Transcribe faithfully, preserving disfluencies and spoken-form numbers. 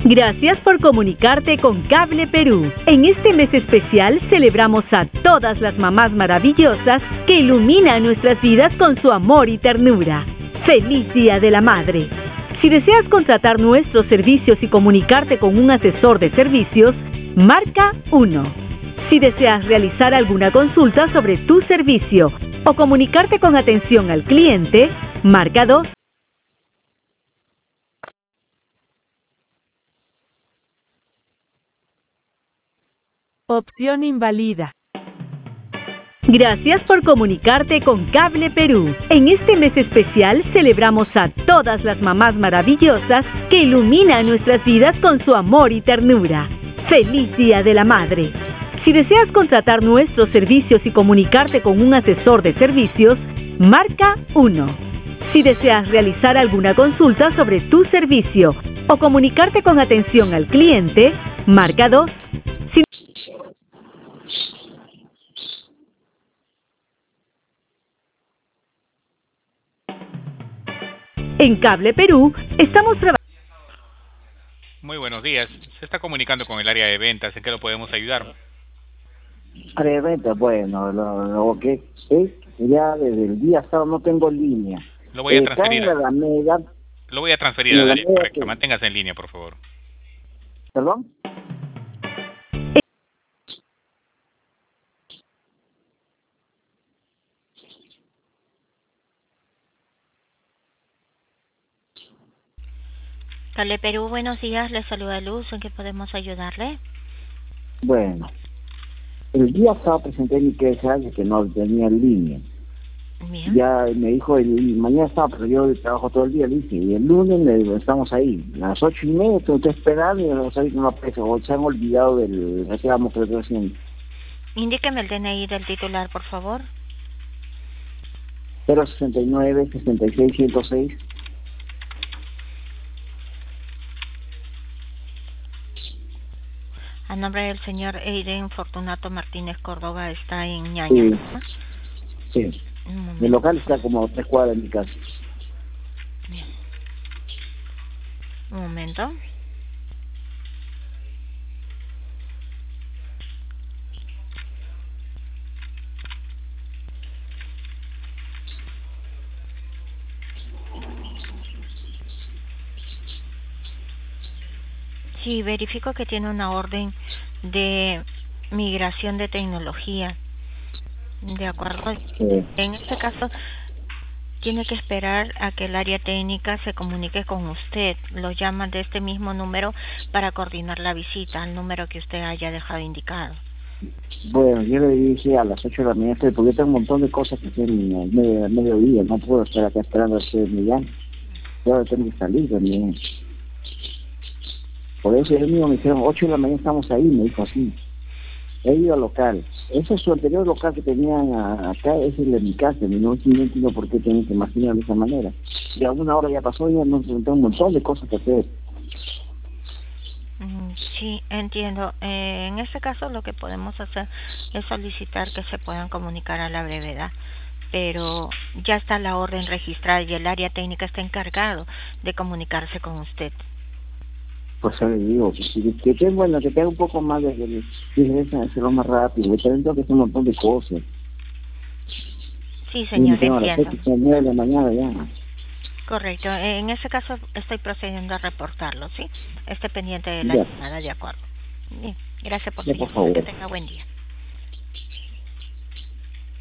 Gracias por comunicarte con Cable Perú. En este mes especial celebramos a todas las mamás maravillosas que iluminan nuestras vidas con su amor y ternura. ¡Feliz Día de la Madre! Si deseas contratar nuestros servicios y comunicarte con un asesor de servicios, marca uno. Si deseas realizar alguna consulta sobre tu servicio o comunicarte con atención al cliente, marca dos. Opción invalida. Gracias por comunicarte con Cable Perú. En este mes especial celebramos a todas las mamás maravillosas que iluminan nuestras vidas con su amor y ternura. ¡Feliz Día de la Madre! Si deseas contratar nuestros servicios y comunicarte con un asesor de servicios, marca uno. Si deseas realizar alguna consulta sobre tu servicio o comunicarte con atención al cliente, marca dos. Si En Cable Perú estamos trabajando. Muy buenos días. Se está comunicando con el área de ventas. ¿En qué lo podemos ayudar? Área de ventas, bueno, lo, lo que es ya desde el día sábado no tengo línea. Lo voy a Eh, transferir. cae en la Alameda, Lo voy a transferir en al la área Alameda correcta. que- Manténgase en línea, por favor. ¿Perdón? Cable Perú, buenos días, le saluda Luz, ¿en qué podemos ayudarle? Bueno, el día sábado presenté mi queja de que no tenía línea. Bien. Ya me dijo, el, mañana estaba, pero yo trabajo todo el día, le dije, y el lunes le- estamos ahí. A las ocho y media tengo que esperar y no sé no aparece, o se han olvidado del reclamo que le estoy haciendo. Indíqueme el D N I del titular, por favor. cero sesenta y nueve, sesenta y seis, ciento seis. A nombre del señor Eiden Fortunato Martínez Córdoba, está en Ñaña. Sí. Sí. Un momento. El local está como a tres cuadras de mi casa. Bien. Un momento. Sí, verifico que tiene una orden de migración de tecnología. De acuerdo. Sí. En este caso, tiene que esperar a que el área técnica se comunique con usted. Lo llaman de este mismo número para coordinar la visita, al número que usted haya dejado indicado. Bueno, yo le dije a las ocho de la mañana, porque tengo un montón de cosas que hacer en el medio, al mediodía, no puedo estar acá esperando a que me llamen. Yo tengo que salir también. Por eso ellos mismos me dijeron, ocho de la mañana estamos ahí, me dijo así. He ido al local. Ese es su anterior local que tenían a- acá, ese es el de mi casa, y no, no entiendo por qué tienen que imaginar de esa manera. Y a una hora ya pasó, ya nos tengo un montón de cosas que hacer. Mm, Sí, entiendo. Eh, en este caso lo que podemos hacer es solicitar que se puedan comunicar a la brevedad, pero ya está la orden registrada y el área técnica está encargado de comunicarse con usted. Pues yo le digo, que, que, que, que bueno, que tenga un poco más de que regresen a hacerlo más rápido, que también tengo que hacer un montón de cosas. Sí, Y me señor, tengo a las entiendo. ocho, nueve de la mañana ya. Correcto. Eh, En ese caso estoy procediendo a reportarlo, ¿sí? Esté pendiente de la Ya. llamada, de acuerdo. Bien, gracias por Ya, su por llamada. Que favor. tenga buen día.